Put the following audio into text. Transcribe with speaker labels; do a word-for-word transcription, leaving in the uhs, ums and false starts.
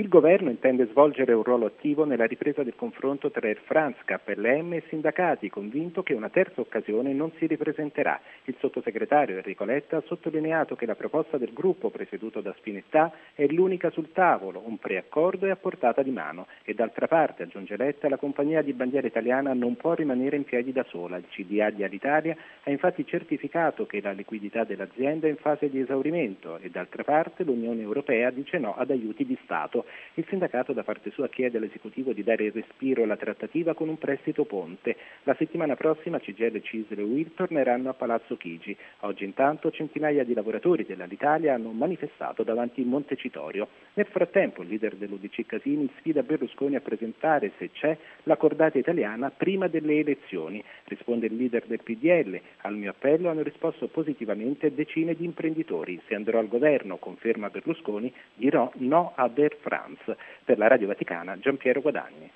Speaker 1: governo intende svolgere un ruolo attivo nella ripresa del confronto tra Air France, K L M e sindacati, convinto che una terza occasione non si ripresenterà. Il sottosegretario Enrico Letta ha sottolineato che la proposta del gruppo presieduto da Spinetta è l'unica sul tavolo, un preaccordo è a portata di mano e d'altra parte, aggiunge Letta, la compagnia di bandiera italiana non può rimanere in piedi da sola. Il C D A di Alitalia ha infatti certificato che la liquidità dell'azienda è in fase di esaurimento e d'altra parte l'Unione Europea dice no ad aiuti di Stato. Il sindacato da parte sua chiede all'esecutivo di dare il respiro alla trattativa con un prestito ponte. La settimana prossima C G I L, CISL e U I L torneranno a Palazzo Chigi. Oggi intanto centinaia di lavoratori dell'Alitalia hanno manifestato davanti a Montecitorio. Nel frattempo il leader dell'U D C Casini sfida Berlusconi a presentare, se c'è, la cordata italiana prima delle elezioni. Risponde il leader del P D L. Al mio appello hanno risposto positivamente decine di imprenditori. Se andrò al governo, conferma Berlusconi, dirò no ad Air France. Per la Radio Vaticana, Giampiero Guadagni.